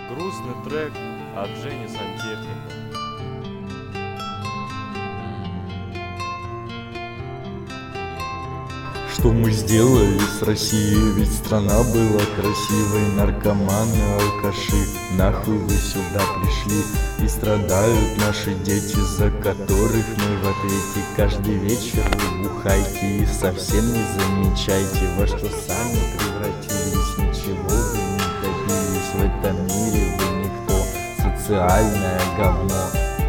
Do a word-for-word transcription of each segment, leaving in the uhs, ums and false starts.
Грустный трек от Жени Сантехника. Что мы сделали с Россией? Ведь страна была красивой. Наркоманы, алкаши, нахуй вы сюда пришли? И страдают наши дети, за которых мы в ответе. Каждый вечер вы бухайте и совсем не замечайте, во что сами превратились. Ничего вы не добились в этом мире, вы никто, социальное говно.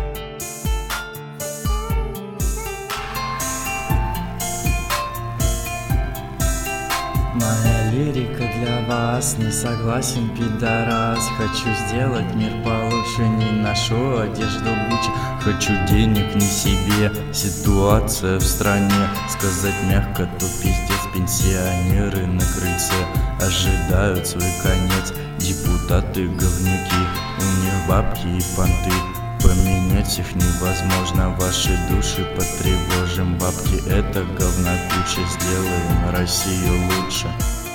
Моя лирика для вас, не согласен, пидорас. Хочу сделать мир получше, не ношу одежду Гуччи. Хочу денег не себе, ситуация в стране. Сказать мягко, то пиздец, пенсионеры на крыльце ожидают свой конец. Депутаты говнюки, у них бабки и понты. Поменять их невозможно, ваши души потревожим. Бабки — это говнокуча, сделаем Россию лучше.